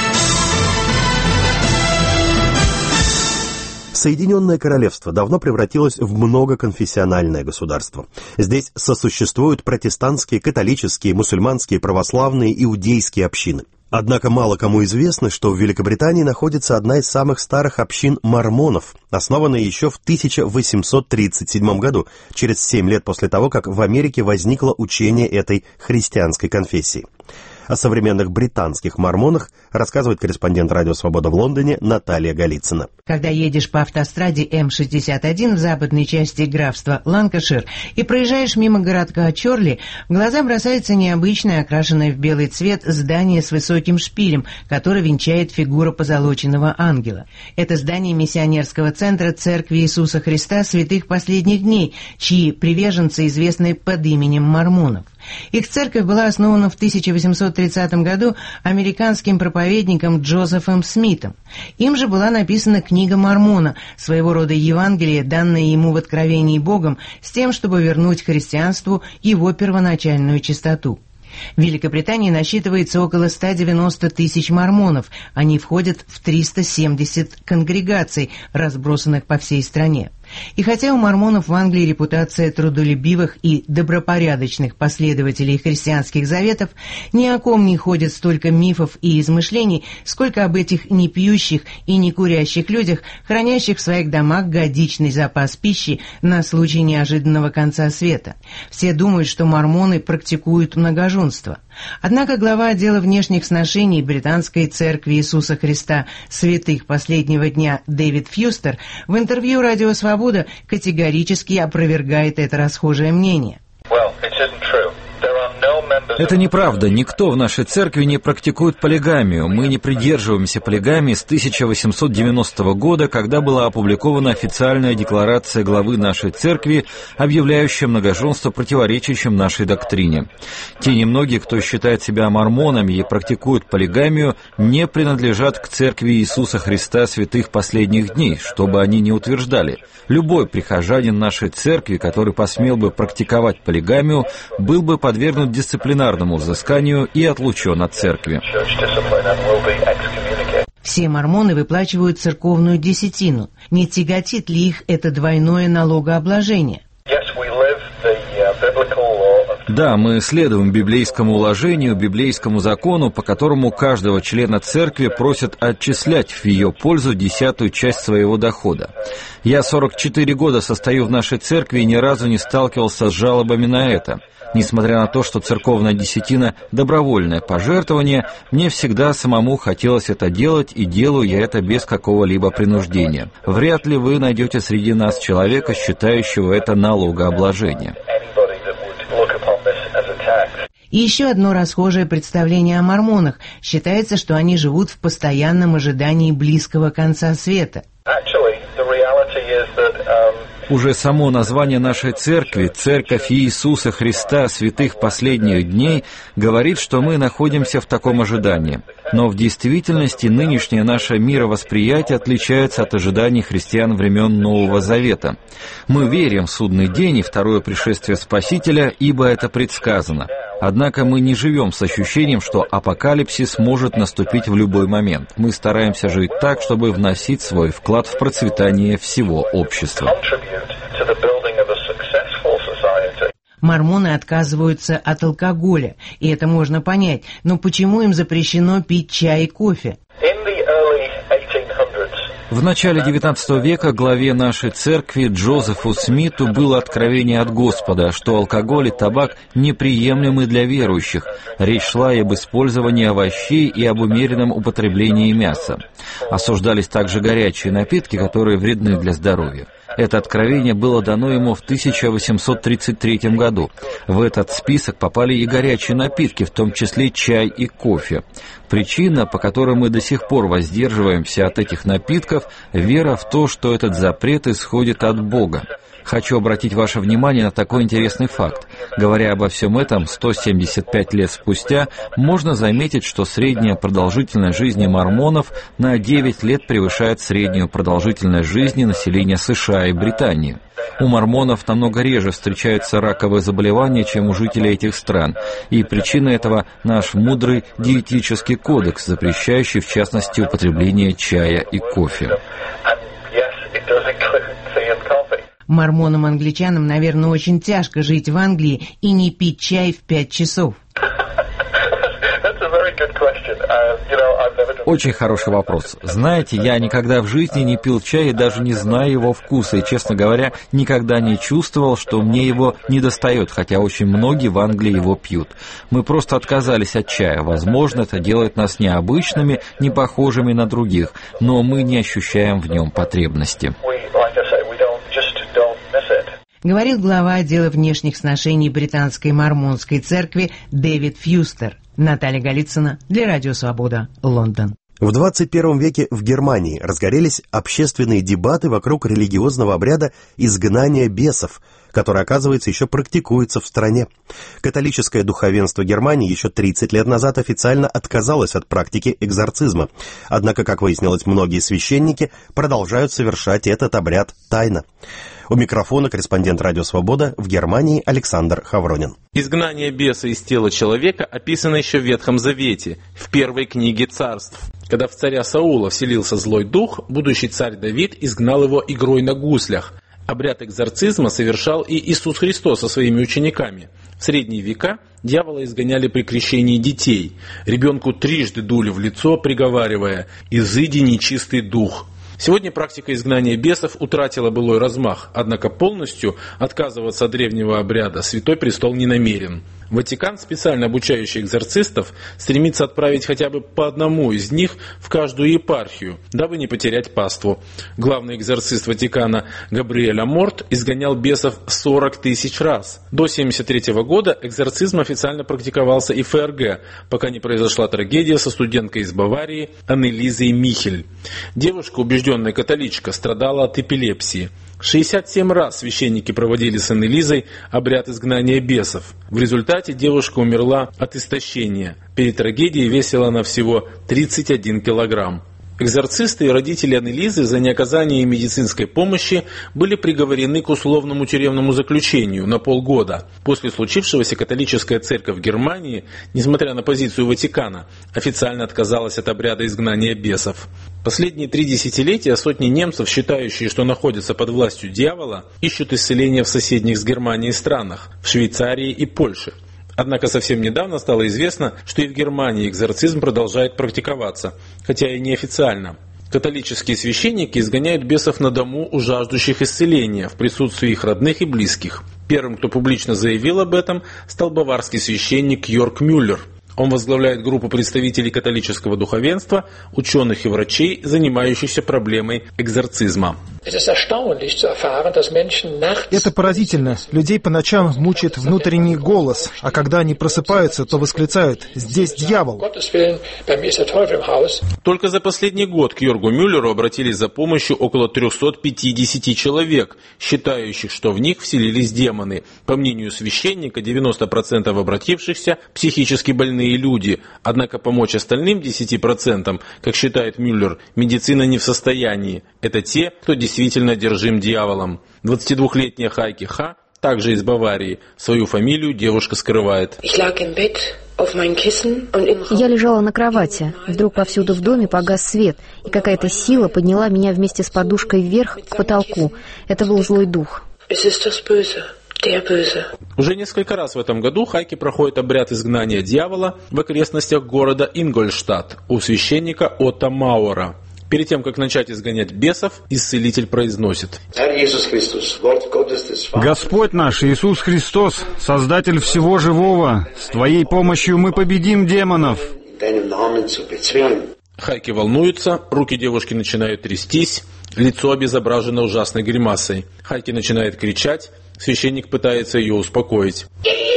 Speaker 2: Соединенное Королевство давно превратилось в многоконфессиональное государство. Здесь сосуществуют протестантские, католические, мусульманские, православные, иудейские общины. Однако мало кому известно, что в Великобритании находится одна из самых старых общин мормонов, основанная еще в тысяча восемьсот тридцать седьмом году, через семь лет после того, как в Америке возникло учение этой христианской конфессии. О современных британских мормонах рассказывает корреспондент «Радио Свобода» в Лондоне Наталья Голицына.
Speaker 10: Когда едешь по автостраде Эм шестьдесят один в западной части графства Ланкашир и проезжаешь мимо городка Чорли, в глаза бросается необычное, окрашенное в белый цвет здание с высоким шпилем, который венчает фигура позолоченного ангела. Это здание миссионерского центра Церкви Иисуса Христа Святых Последних Дней, чьи приверженцы известны под именем мормонов. Их церковь была основана в тысяча восемьсот тридцатом году американским проповедником Джозефом Смитом. Им же была написана книга Мормона, своего рода Евангелие, данное ему в откровении Богом, с тем, чтобы вернуть христианству его первоначальную чистоту. В Великобритании насчитывается около ста девяноста тысяч мормонов. Они входят в триста семьдесят конгрегаций, разбросанных по всей стране. И хотя у мормонов в Англии репутация трудолюбивых и добропорядочных последователей христианских заветов, ни о ком не ходит столько мифов и измышлений, сколько об этих непьющих и не курящих людях, хранящих в своих домах годичный запас пищи на случай неожиданного конца света. Все думают, что мормоны практикуют многоженство. Однако глава отдела внешних сношений Британской Церкви Иисуса Христа Святых Последнего Дня Дэвид Фьюстер в интервью «Радио Свобода» категорически опровергает это расхожее мнение.
Speaker 11: Это неправда. Никто в нашей церкви не практикует полигамию. Мы не придерживаемся полигамии с тысяча восемьсот девяностого года, когда была опубликована официальная декларация главы нашей церкви, объявляющая многоженство противоречащим нашей доктрине. Те немногие, кто считает себя мормонами и практикуют полигамию, не принадлежат к церкви Иисуса Христа Святых Последних Дней, что бы они ни утверждали. Любой прихожанин нашей церкви, который посмел бы практиковать полигамию, был бы подвергнут дисциплинарному взысканию и отлучен от церкви.
Speaker 10: Все мормоны выплачивают церковную десятину. Не тяготит ли их это двойное налогообложение?
Speaker 11: Да, мы следуем библейскому уложению, библейскому закону, по которому каждого члена церкви просят отчислять в ее пользу десятую часть своего дохода. Я сорок четыре года состою в нашей церкви и ни разу не сталкивался с жалобами на это. Несмотря на то, что церковная десятина – добровольное пожертвование, мне всегда самому хотелось это делать, и делаю я это без какого-либо принуждения. Вряд ли вы найдете среди нас человека, считающего это налогообложением.
Speaker 10: И еще одно расхожее представление о мормонах. Считается, что они живут в постоянном ожидании близкого конца света.
Speaker 11: Уже само название нашей церкви, Церковь Иисуса Христа Святых Последних Дней, говорит, что мы находимся в таком ожидании. Но в действительности нынешнее наше мировосприятие отличается от ожиданий христиан времен Нового Завета. Мы верим в судный день и второе пришествие Спасителя, ибо это предсказано. Однако мы не живем с ощущением, что апокалипсис может наступить в любой момент. Мы стараемся жить так, чтобы вносить свой вклад в процветание всего общества.
Speaker 10: Мормоны отказываются от алкоголя, и это можно понять. Но почему им запрещено пить чай и кофе?
Speaker 11: В начале девятнадцатого века главе нашей церкви Джозефу Смиту было откровение от Господа, что алкоголь и табак неприемлемы для верующих. Речь шла и об использовании овощей, и об умеренном употреблении мяса. Осуждались также горячие напитки, которые вредны для здоровья. Это откровение было дано ему в тысяча восемьсот тридцать третьем году. В этот список попали и горячие напитки, в том числе чай и кофе. Причина, по которой мы до сих пор воздерживаемся от этих напитков, вера в то, что этот запрет исходит от Бога. Хочу обратить ваше внимание на такой интересный факт. Говоря обо всем этом, сто семьдесят пять лет спустя, можно заметить, что средняя продолжительность жизни мормонов на девять лет превышает среднюю продолжительность жизни населения США и Британии. У мормонов намного реже встречаются раковые заболевания, чем у жителей этих стран. И причина этого – наш мудрый диетический кодекс, запрещающий, в частности, употребление чая и кофе.
Speaker 10: Мормонам-англичанам, наверное, очень тяжко жить в Англии и не пить чай в пять часов.
Speaker 11: Очень хороший вопрос. Знаете, я никогда в жизни не пил чай и даже не знаю его вкуса. И, честно говоря, никогда не чувствовал, что мне его недостает, хотя очень многие в Англии его пьют. Мы просто отказались от чая. Возможно, это делает нас необычными, не похожими на других, но мы не ощущаем в нем потребности.
Speaker 10: Говорил глава отдела внешних сношений Британской мормонской церкви Дэвид Фьюстер. Наталья Голицына для Радио Свобода, Лондон.
Speaker 2: В двадцать первом веке в Германии разгорелись общественные дебаты вокруг религиозного обряда изгнания бесов, который, оказывается, еще практикуется в стране. Католическое духовенство Германии еще тридцать лет назад официально отказалось от практики экзорцизма. Однако, как выяснилось, многие священники продолжают совершать этот обряд тайно. У микрофона корреспондент «Радио Свобода» в Германии Александр Хавронин.
Speaker 12: Изгнание беса из тела человека описано еще в Ветхом Завете, в первой книге Царств. Когда в царя Саула вселился злой дух, будущий царь Давид изгнал его игрой на гуслях. Обряд экзорцизма совершал и Иисус Христос со своими учениками. В средние века дьявола изгоняли при крещении детей. Ребенку трижды дули в лицо, приговаривая: «Изыди, нечистый дух». Сегодня практика изгнания бесов утратила былой размах, однако полностью отказываться от древнего обряда Святой Престол не намерен. Ватикан, специально обучающий экзорцистов, стремится отправить хотя бы по одному из них в каждую епархию, дабы не потерять паству. Главный экзорцист Ватикана Габриэль Аморт изгонял бесов сорок тысяч раз. До семьдесят третьего года экзорцизм официально практиковался и в ФРГ, пока не произошла трагедия со студенткой из Баварии Аннелизой Михель. Девушка, убежденная католичка, страдала от эпилепсии. шестьдесят семь раз священники проводили с Аннелизой обряд изгнания бесов. В результате девушка умерла от истощения. Перед трагедией весила она всего тридцать один килограмм. Экзорцисты и родители Аннелизы за неоказание медицинской помощи были приговорены к условному тюремному заключению на полгода. После случившегося католическая церковь Германии, несмотря на позицию Ватикана, официально отказалась от обряда изгнания бесов. Последние три десятилетия сотни немцев, считающие, что находятся под властью дьявола, ищут исцеления в соседних с Германией странах, в Швейцарии и Польше. Однако совсем недавно стало известно, что и в Германии экзорцизм продолжает практиковаться, хотя и неофициально. Католические священники изгоняют бесов на дому у жаждущих исцеления, в присутствии их родных и близких. Первым, кто публично заявил об этом, стал баварский священник Йорк Мюллер. Он возглавляет группу представителей католического духовенства, ученых и врачей, занимающихся проблемой экзорцизма.
Speaker 13: Это поразительно. Людей по ночам мучает внутренний голос, а когда они просыпаются, то восклицают: «Здесь дьявол».
Speaker 12: Только за последний год к Йоргу Мюллеру обратились за помощью около триста пятьдесят человек, считающих, что в них вселились демоны. По мнению священника, девяносто процентов обратившихся – психически больные люди. Однако помочь остальным десяти процентам, как считает Мюллер, медицина не в состоянии. Это те, кто действительно действительно одержим дьяволом. двадцатидвухлетняя Хайки Ха, также из Баварии, свою фамилию девушка скрывает.
Speaker 1: Я лежала на кровати. Вдруг повсюду в доме погас свет, и какая-то сила подняла меня вместе с подушкой вверх к потолку. Это был злой дух.
Speaker 12: Уже несколько раз в этом году Хайки проходит обряд изгнания дьявола в окрестностях города Ингольштадт у священника Отто Мауэра. Перед тем, как начать изгонять бесов, исцелитель произносит:
Speaker 14: «Господь наш Иисус Христос, Создатель всего живого, с Твоей помощью мы победим демонов».
Speaker 12: Хайки волнуется, руки девушки начинают трястись, лицо обезображено ужасной гримасой. Хайки начинает кричать, священник пытается ее успокоить.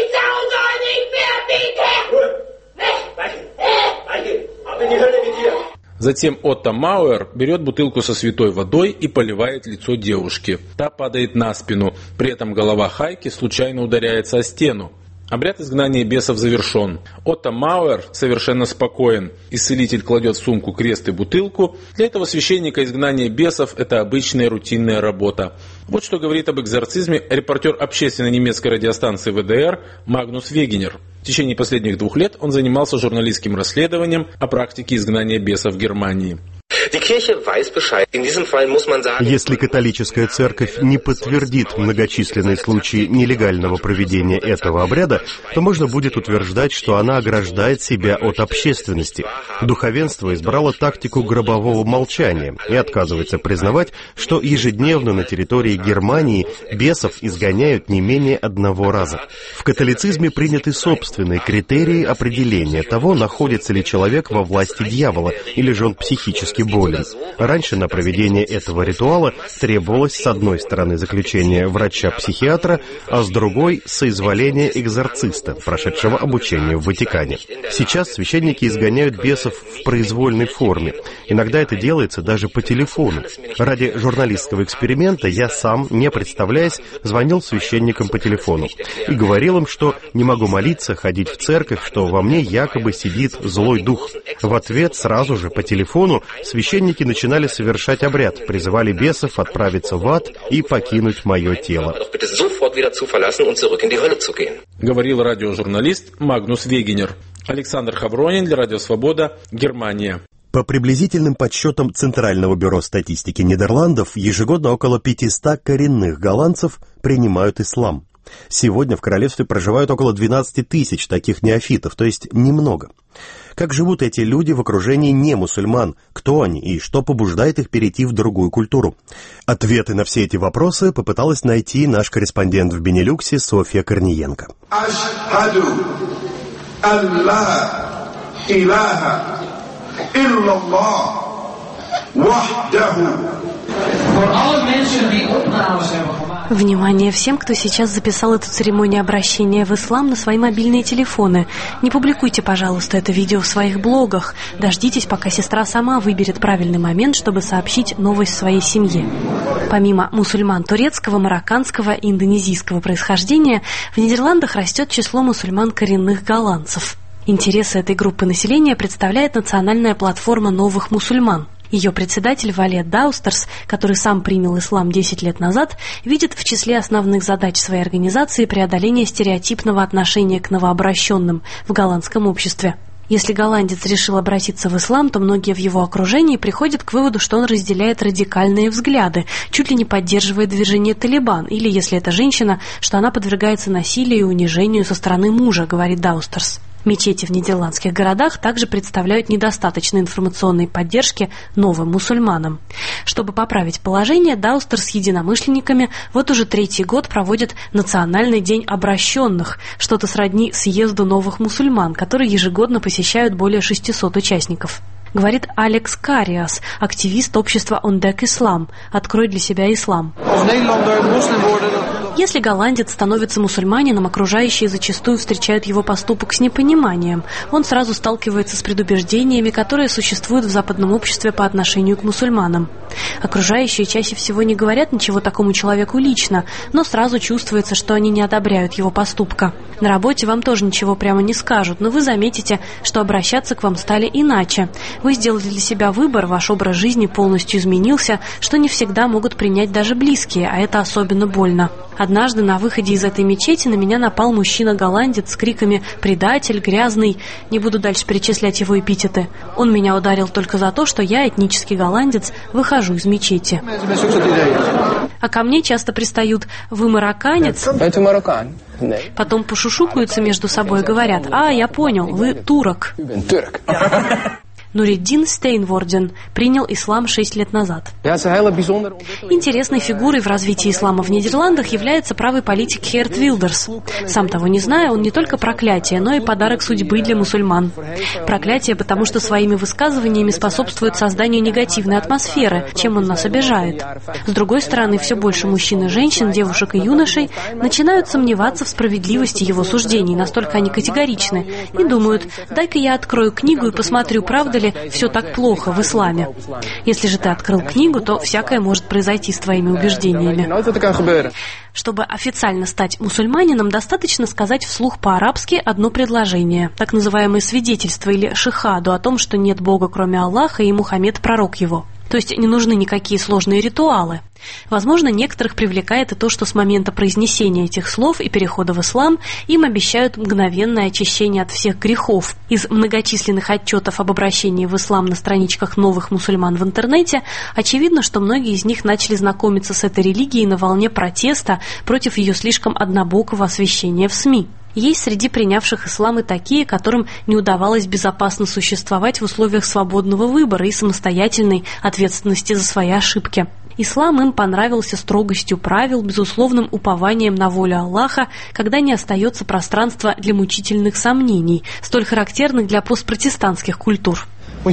Speaker 12: Затем Отто Мауэр берет бутылку со святой водой и поливает лицо девушки. Та падает на спину, при этом голова Хайки случайно ударяется о стену. Обряд изгнания бесов завершен. Отто Мауэр совершенно спокоен. Исцелитель кладет в сумку крест и бутылку. Для этого священника изгнание бесов – это обычная рутинная работа. Вот что говорит об экзорцизме репортер общественной немецкой радиостанции вэ дэ эр Магнус Вегенер. В течение последних двух лет он занимался журналистским расследованием о практике изгнания бесов в Германии.
Speaker 2: Если католическая церковь не подтвердит многочисленные случаи нелегального проведения этого обряда, то можно будет утверждать, что она ограждает себя от общественности. Духовенство избрало тактику гробового молчания и отказывается признавать, что ежедневно на территории Германии бесов изгоняют не менее одного раза. В католицизме приняты собственные критерии определения того, находится ли человек во власти дьявола или же он психически болен. Раньше на проведение этого ритуала требовалось с одной стороны заключение врача-психиатра, а с другой — соизволение экзорциста, прошедшего обучение в Ватикане. Сейчас священники изгоняют бесов в произвольной форме. Иногда это делается даже по телефону. Ради журналистского эксперимента я сам, не представляясь, звонил священникам по телефону и говорил им, что не могу молиться, ходить в церковь, что во мне якобы сидит злой дух. В ответ сразу же по телефону священники начинали совершать обряд, призывали бесов отправиться в ад и покинуть мое тело.
Speaker 12: Говорил радиожурналист Магнус Вегенер. Александр Хавронин для Радио Свобода, Германия.
Speaker 2: По приблизительным подсчетам Центрального бюро статистики Нидерландов, ежегодно около пятисот коренных голландцев принимают ислам. Сегодня в королевстве проживают около двенадцати тысяч таких неофитов, то есть немного. Как живут эти люди в окружении немусульман? Кто они и что побуждает их перейти в другую культуру? Ответы на все эти вопросы попыталась найти наш корреспондент в Бенилюксе Софья Корниенко.
Speaker 15: Ашхаду алла илаха иллаллах вахдаху.
Speaker 16: Внимание всем, кто сейчас записал эту церемонию обращения в ислам на свои мобильные телефоны. Не публикуйте, пожалуйста, это видео в своих блогах. Дождитесь, пока сестра сама выберет правильный момент, чтобы сообщить новость своей семье. Помимо мусульман турецкого, марокканского и индонезийского происхождения, в Нидерландах растет число мусульман коренных голландцев. Интересы этой группы населения представляет национальная платформа новых мусульман. Ее председатель Валет Даустерс, который сам принял ислам десять лет назад, видит в числе основных задач своей организации преодоление стереотипного отношения к новообращенным в голландском обществе. Если голландец решил обратиться в ислам, то многие в его окружении приходят к выводу, что он разделяет радикальные взгляды, чуть ли не поддерживает движение «Талибан», или, если это женщина, что она подвергается насилию и унижению со стороны мужа, говорит Даустерс. Мечети в нидерландских городах также представляют недостаточно информационной поддержки новым мусульманам. Чтобы поправить положение, Даустер с единомышленниками вот уже третий год проводит Национальный день обращенных, что-то сродни съезду новых мусульман, который ежегодно посещают более шестисот участников. Говорит Алекс Кариас, активист общества «Ондек Ислам» «Открой для себя ислам». Если голландец становится мусульманином, окружающие зачастую встречают его поступок с непониманием. Он сразу сталкивается с предубеждениями, которые существуют в западном обществе по отношению к мусульманам. Окружающие чаще всего не говорят ничего такому человеку лично, но сразу чувствуется, что они не одобряют его поступка. На работе вам тоже ничего прямо не скажут, но вы заметите, что обращаться к вам стали иначе. Вы сделали для себя выбор, ваш образ жизни полностью изменился, что не всегда могут принять даже близкие, а это особенно больно. Однажды на выходе из этой мечети на меня напал мужчина-голландец с криками «предатель», «грязный», не буду дальше перечислять его эпитеты. Он меня ударил только за то, что я, этнический голландец, выхожу из мечети. А ко мне часто пристают «вы марокканец?». Потом пошушукаются между собой и говорят «а, я понял, вы турок». Нуриддин Стейнворден принял ислам шесть лет назад. Интересной фигурой в развитии ислама в Нидерландах является правый политик Геерт Вилдерс. Сам того не зная, он не только проклятие, но и подарок судьбы для мусульман. Проклятие, потому что своими высказываниями способствует созданию негативной атмосферы, чем он нас обижает. С другой стороны, все больше мужчин и женщин, девушек и юношей начинают сомневаться в справедливости его суждений, настолько они категоричны, и думают: дай-ка я открою книгу и посмотрю, правда ли все так плохо в исламе. Если же ты открыл книгу, то всякое может произойти с твоими убеждениями. Чтобы официально стать мусульманином, достаточно сказать вслух по-арабски одно предложение, так называемое свидетельство или шихаду о том, что нет Бога кроме Аллаха и Мухаммед пророк его. То есть не нужны никакие сложные ритуалы. Возможно, некоторых привлекает и то, что с момента произнесения этих слов и перехода в ислам им обещают мгновенное очищение от всех грехов. Из многочисленных отчетов об обращении в ислам на страничках новых мусульман в интернете очевидно, что многие из них начали знакомиться с этой религией на волне протеста против ее слишком однобокого освещения в СМИ. Есть среди принявших ислам и такие, которым не удавалось безопасно существовать в условиях свободного выбора и самостоятельной ответственности за свои ошибки. Ислам им понравился строгостью правил, безусловным упованием на волю Аллаха, когда не остается пространства для мучительных сомнений, столь характерных для постпротестантских культур.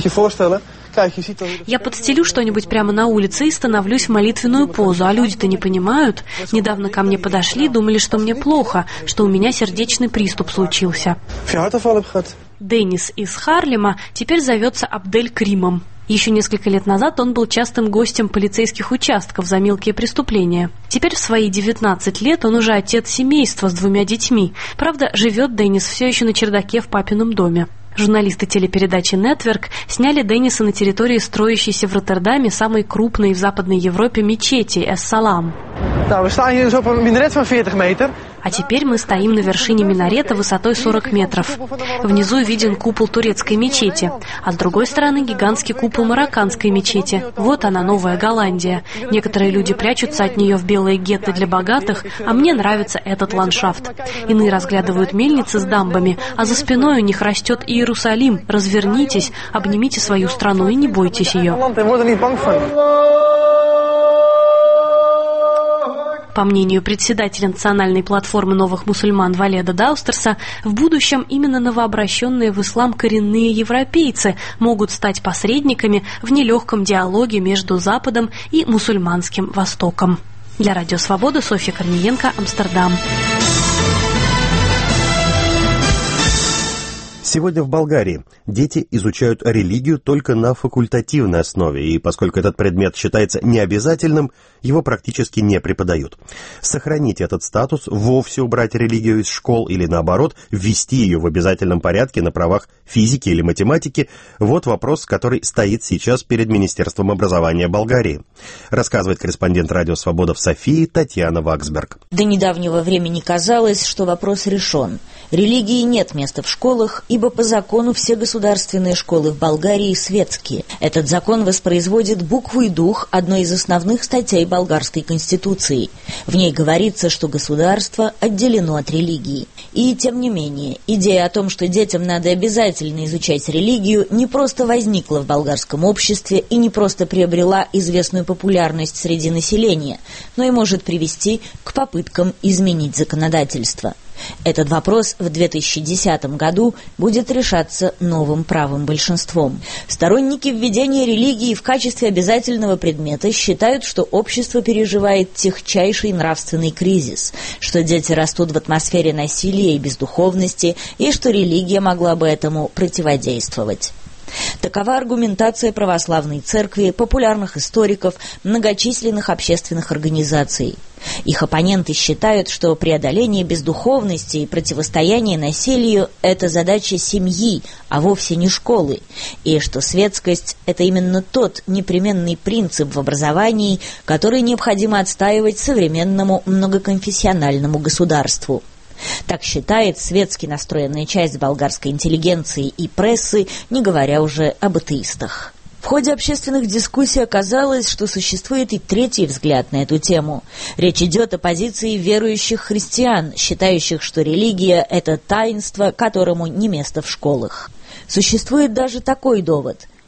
Speaker 16: Я подстелю что-нибудь прямо на улице и становлюсь в молитвенную позу, а люди-то не понимают. Недавно ко мне подошли, думали, что мне плохо, что у меня сердечный приступ случился. Деннис из Харлема теперь зовется Абдель Кримом. Еще несколько лет назад он был частым гостем полицейских участков за мелкие преступления. Теперь в свои девятнадцать лет он уже отец семейства с двумя детьми. Правда, живет Деннис все еще на чердаке в папином доме. Журналисты телепередачи «Нетверк» сняли Денниса на территории строящейся в Роттердаме самой крупной в Западной Европе мечети Эс-Салам. А теперь мы стоим на вершине минарета высотой сорок метров. Внизу виден купол турецкой мечети, а с другой стороны гигантский купол марокканской мечети. Вот она, Новая Голландия. Некоторые люди прячутся от нее в белые гетто для богатых, а мне нравится этот ландшафт. Иные разглядывают мельницы с дамбами, а за спиной у них растет Иерусалим. Развернитесь, обнимите свою страну и не бойтесь ее. По мнению председателя национальной платформы новых мусульман Валеда Даустерса, в будущем именно новообращенные в ислам коренные европейцы могут стать посредниками в нелегком диалоге между Западом и мусульманским Востоком. Для Радио Свобода, Софья Корниенко, Амстердам.
Speaker 2: Сегодня в Болгарии дети изучают религию только на факультативной основе, и поскольку этот предмет считается необязательным, его практически не преподают. Сохранить этот статус, вовсе убрать религию из школ или, наоборот, ввести ее в обязательном порядке на правах физики или математики – вот вопрос, который стоит сейчас перед Министерством образования Болгарии. Рассказывает корреспондент Радио Свобода в Софии Татьяна Ваксберг.
Speaker 17: До недавнего времени казалось, что вопрос решен. Религии нет места в школах, ибо по закону все государственные школы в Болгарии светские. Этот закон воспроизводит букву и дух одной из основных статей болгарской конституции. В ней говорится, что государство отделено от религии. И, тем не менее, идея о том, что детям надо обязательно изучать религию, не просто возникла в болгарском обществе и не просто приобрела известную популярность среди населения, но и может привести к попыткам изменить законодательство. Этот вопрос в две тысячи десятом году будет решаться новым правым большинством. Сторонники введения религии в качестве обязательного предмета считают, что общество переживает тягчайший нравственный кризис, что дети растут в атмосфере насилия и бездуховности, и что религия могла бы этому противодействовать. Такова аргументация православной церкви, популярных историков, многочисленных общественных организаций. Их оппоненты считают, что преодоление бездуховности и противостояние насилию – это задача семьи, а вовсе не школы, и что светскость – это именно тот непременный принцип в образовании, который необходимо отстаивать современному многоконфессиональному государству. Так считает светски настроенная часть болгарской интеллигенции и прессы, не говоря уже об атеистах. В ходе общественных дискуссий оказалось, что существует и третий взгляд на эту тему. Речь идет о позиции верующих христиан, считающих, что религия – это таинство, которому не место в школах. Существует даже такой довод.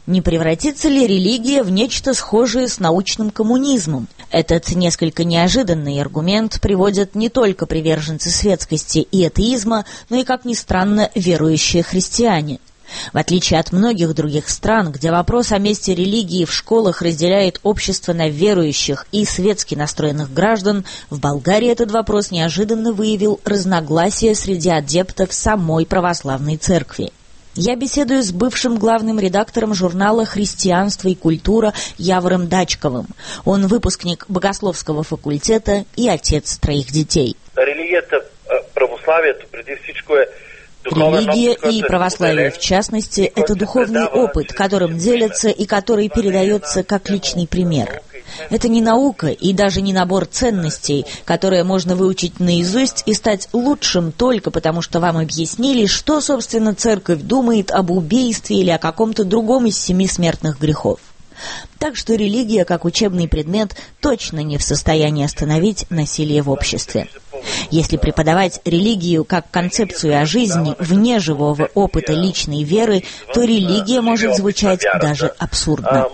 Speaker 17: Не превратится ли религия в нечто схожее с научным коммунизмом? Этот несколько неожиданный аргумент приводят не только приверженцы светскости и атеизма, но и, как ни странно, верующие христиане. В отличие от многих других стран, где вопрос о месте религии в школах разделяет общество на верующих и светски настроенных граждан, в Болгарии этот вопрос неожиданно выявил разногласия среди адептов самой православной церкви. Я беседую с бывшим главным редактором журнала «Христианство и культура» Явором Дачковым. Он выпускник богословского факультета и отец троих детей.
Speaker 18: Религия-то, православието, преди всичко е
Speaker 17: Религия и православие, в частности, это духовный опыт, которым делятся и который передается как личный пример. Это не наука и даже не набор ценностей, которые можно выучить наизусть и стать лучшим только потому, что вам объяснили, что, собственно, церковь думает об убийстве или о каком-то другом из семи смертных грехов. Так что религия, как учебный предмет, точно не в состоянии остановить насилие в обществе. Если преподавать религию как концепцию о жизни вне живого опыта личной веры, то религия может звучать даже абсурдно.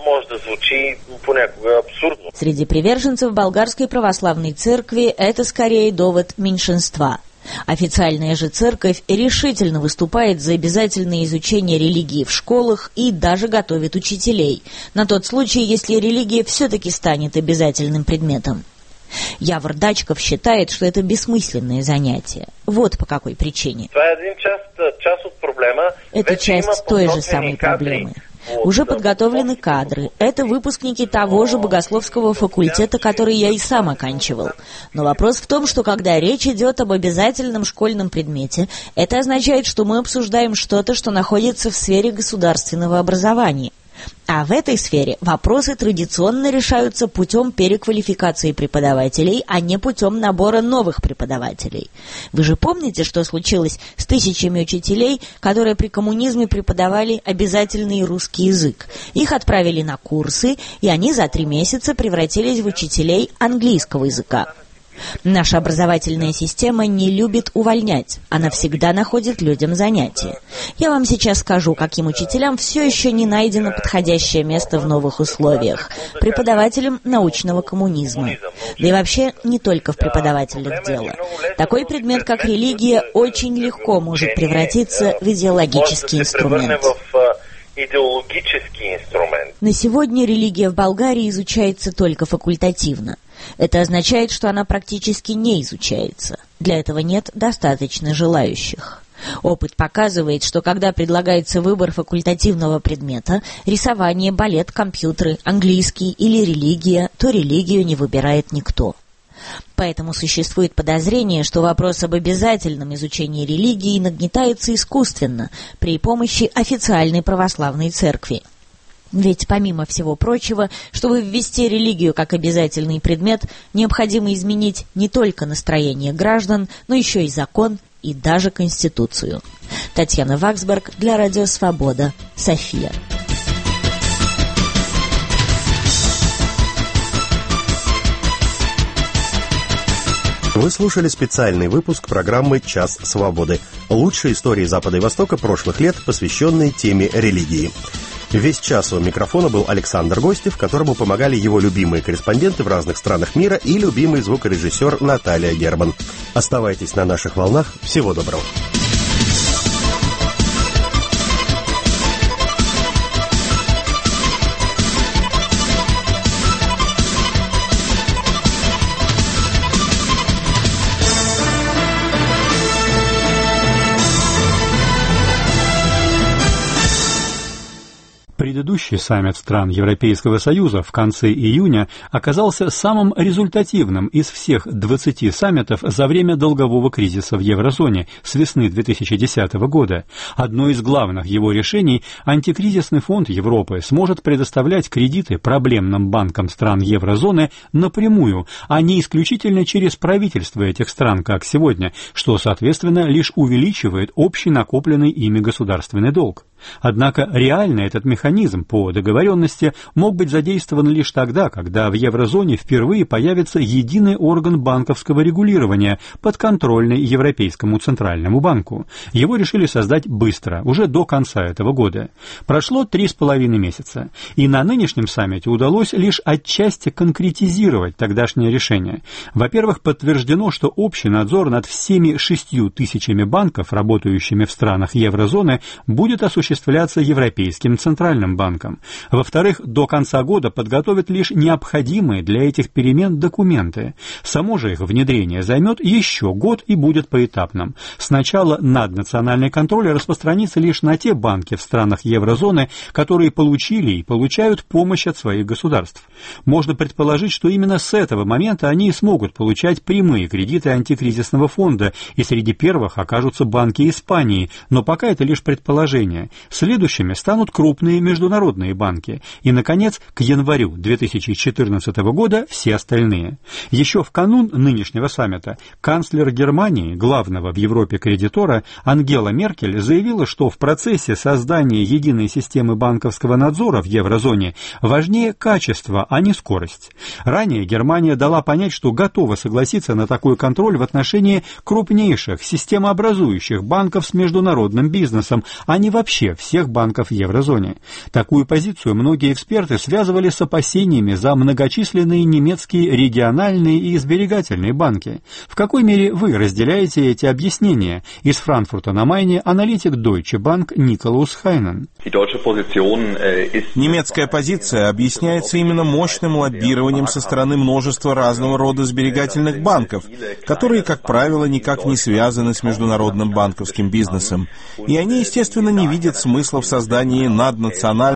Speaker 17: Среди приверженцев болгарской православной церкви это скорее довод меньшинства. Официальная же церковь решительно выступает за обязательное изучение религии в школах и даже готовит учителей, на тот случай, если религия все-таки станет обязательным предметом. Явор Дачков считает, что это бессмысленное занятие. Вот по какой причине. Это часть той же самой проблемы. Уже подготовлены кадры. Это выпускники того же богословского факультета, который я и сам оканчивал. Но вопрос в том, что когда речь идет об обязательном школьном предмете, это означает, что мы обсуждаем что-то, что находится в сфере государственного образования. А в этой сфере вопросы традиционно решаются путем переквалификации преподавателей, а не путем набора новых преподавателей. Вы же помните, что случилось с тысячами учителей, которые при коммунизме преподавали обязательный русский язык? Их отправили на курсы, и они за три месяца превратились в учителей английского языка. Наша образовательная система не любит увольнять, она всегда находит людям занятия. Я вам сейчас скажу, каким учителям все еще не найдено подходящее место в новых условиях. Преподавателям научного коммунизма. Да и вообще не только в преподавателях дело. Такой предмет, как религия, очень легко может превратиться в идеологический инструмент. На сегодня религия в Болгарии изучается только факультативно. Это означает, что она практически не изучается. Для этого нет достаточно желающих. Опыт показывает, что когда предлагается выбор факультативного предмета – рисование, балет, компьютеры, английский или религия, то религию не выбирает никто. Поэтому существует подозрение, что вопрос об обязательном изучении религии нагнетается искусственно при помощи официальной православной церкви. Ведь, помимо всего прочего, чтобы ввести религию как обязательный предмет, необходимо изменить не только настроение граждан, но еще и закон и даже Конституцию. Татьяна Ваксберг для Радио Свобода, София.
Speaker 2: Вы слушали специальный выпуск программы «Час свободы». Лучшие истории Запада и Востока прошлых лет, посвященные теме религии. Весь час у микрофона был Александр Гостев, которому помогали его любимые корреспонденты в разных странах мира и любимый звукорежиссер Наталья Герман. Оставайтесь на наших волнах. Всего доброго.
Speaker 19: Предыдущий саммит стран Европейского Союза в конце июня оказался самым результативным из всех двадцати саммитов за время долгового кризиса в еврозоне с весны две тысячи десятого года. Одно из главных его решений – антикризисный фонд Европы сможет предоставлять кредиты проблемным банкам стран еврозоны напрямую, а не исключительно через правительства этих стран, как сегодня, что, соответственно, лишь увеличивает общий накопленный ими государственный долг. Однако реально этот механизм по договоренности мог быть задействован лишь тогда, когда в еврозоне впервые появится единый орган банковского регулирования, подконтрольный Европейскому центральному банку. Его решили создать быстро, уже до конца этого года. Прошло три с половиной месяца, и на нынешнем саммите удалось лишь отчасти конкретизировать тогдашнее решение. Во-первых, подтверждено, что общий надзор над всеми шестью тысячами банков, работающими в странах еврозоны, будет осуществляться Европейским центральным банком. Во-вторых, до конца года подготовят лишь необходимые для этих перемен документы. Само же их внедрение займет еще год и будет поэтапным. Сначала наднациональный контроль распространится лишь на те банки в странах еврозоны, которые получили и получают помощь от своих государств. Можно предположить, что именно с этого момента они и смогут получать прямые кредиты антикризисного фонда, и среди первых окажутся банки Испании, но пока это лишь предположение. Следующими станут крупные международные банки, и, наконец, к январю две тысячи четырнадцатого года все остальные. Еще в канун нынешнего саммита канцлер Германии, главного в Европе кредитора, Ангела Меркель заявила, что в процессе создания единой системы банковского надзора в еврозоне важнее качество, а не скорость. Ранее Германия дала понять, что готова согласиться на такой контроль в отношении крупнейших системообразующих банков с международным бизнесом, а не вообще всех банков в еврозоне. Такую позицию многие эксперты связывали с опасениями за многочисленные немецкие региональные и сберегательные банки. В какой мере вы разделяете эти объяснения? Из Франкфурта на Майне аналитик Deutsche Bank Николаус Хайнен.
Speaker 20: Немецкая позиция объясняется именно мощным лоббированием со стороны множества разного рода сберегательных банков, которые, как правило, никак не связаны с международным банковским бизнесом. И они, естественно, не видят смысла в создании наднациональных